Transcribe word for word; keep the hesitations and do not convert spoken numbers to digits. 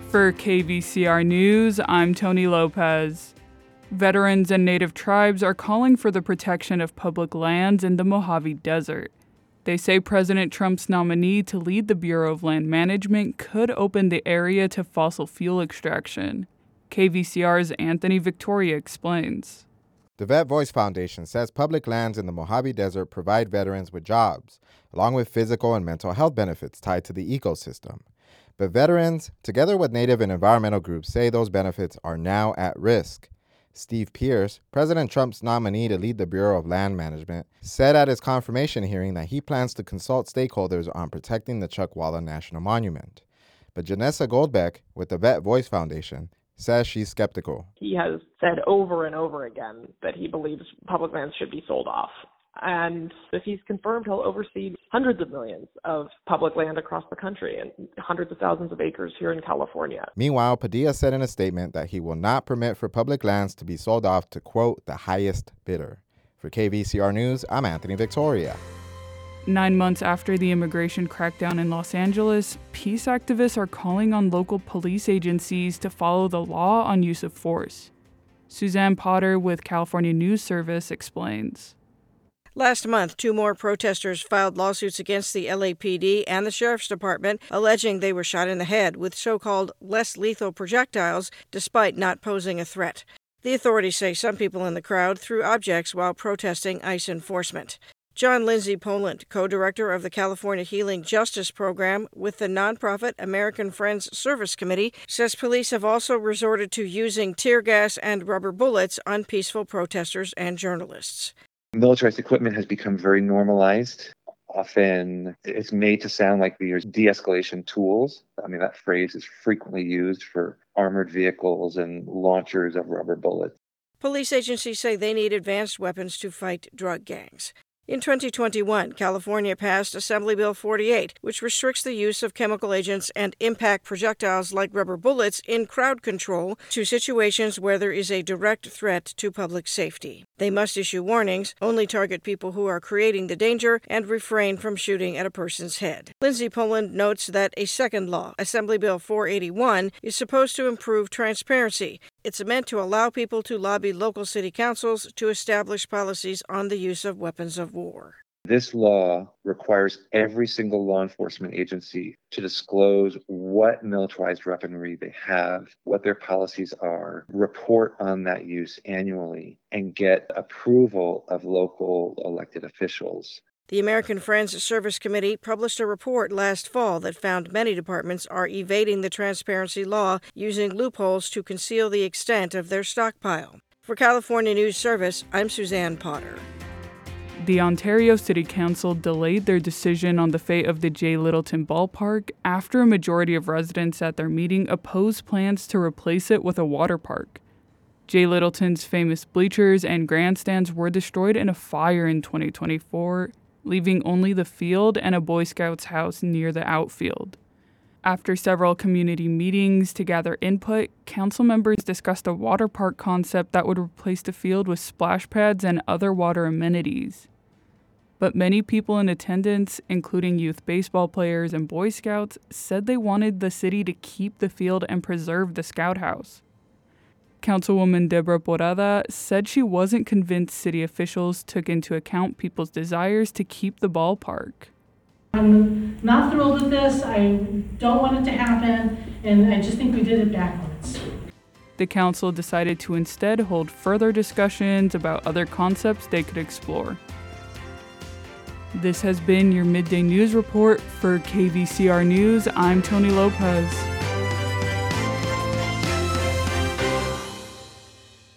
For K V C R News, I'm Tony Lopez. Veterans and Native tribes are calling for the protection of public lands in the Mojave Desert. They say President Trump's nominee to lead the Bureau of Land Management could open the area to fossil fuel extraction. K V C R's Anthony Victoria explains. The Vet Voice Foundation says public lands in the Mojave Desert provide veterans with jobs, along with physical and mental health benefits tied to the ecosystem. But veterans, together with Native and environmental groups, say those benefits are now at risk. Steve Pearce, President Trump's nominee to lead the Bureau of Land Management, said at his confirmation hearing that he plans to consult stakeholders on protecting the Chuckwalla National Monument. But Janessa Goldbeck, with the Vet Voice Foundation, says she's skeptical. He has said over and over again that he believes public lands should be sold off. And if he's confirmed, he'll oversee hundreds of millions of public land across the country and hundreds of thousands of acres here in California. Meanwhile, Padilla said in a statement that he will not permit for public lands to be sold off to, quote, the highest bidder. For K V C R News, I'm Anthony Victoria. Nine months after the immigration crackdown in Los Angeles, peace activists are calling on local police agencies to follow the law on use of force. Suzanne Potter with California News Service explains. Last month, two more protesters filed lawsuits against the L A P D and the Sheriff's Department, alleging they were shot in the head with so-called less lethal projectiles despite not posing a threat. The authorities say some people in the crowd threw objects while protesting ICE enforcement. John Lindsay Poland, co-director of the California Healing Justice Program with the nonprofit American Friends Service Committee, says police have also resorted to using tear gas and rubber bullets on peaceful protesters and journalists. Militarized equipment has become very normalized. Often it's made to sound like these de-escalation tools. I mean, that phrase is frequently used for armored vehicles and launchers of rubber bullets. Police agencies say they need advanced weapons to fight drug gangs. In twenty twenty-one, California passed Assembly Bill forty-eight, which restricts the use of chemical agents and impact projectiles like rubber bullets in crowd control to situations where there is a direct threat to public safety. They must issue warnings, only target people who are creating the danger, and refrain from shooting at a person's head. Lindsay Poland notes that a second law, Assembly Bill four eighty-one, is supposed to improve transparency. It's meant to allow people to lobby local city councils to establish policies on the use of weapons of war. This law requires every single law enforcement agency to disclose what militarized weaponry they have, what their policies are, report on that use annually, and get approval of local elected officials. The American Friends Service Committee published a report last fall that found many departments are evading the transparency law, using loopholes to conceal the extent of their stockpile. For California News Service, I'm Suzanne Potter. The Ontario City Council delayed their decision on the fate of the J. Littleton Ballpark after a majority of residents at their meeting opposed plans to replace it with a water park. J. Littleton's famous bleachers and grandstands were destroyed in a fire in twenty twenty-four, leaving only the field and a Boy Scouts house near the outfield. After several community meetings to gather input, council members discussed a water park concept that would replace the field with splash pads and other water amenities. But many people in attendance, including youth baseball players and Boy Scouts, said they wanted the city to keep the field and preserve the Scout House. Councilwoman Deborah Porada said she wasn't convinced city officials took into account people's desires to keep the ballpark. I'm not thrilled with this. I don't want it to happen, and I just think we did it backwards. The council decided to instead hold further discussions about other concepts they could explore. This has been your Midday News Report. For K V C R News, I'm Tony Lopez.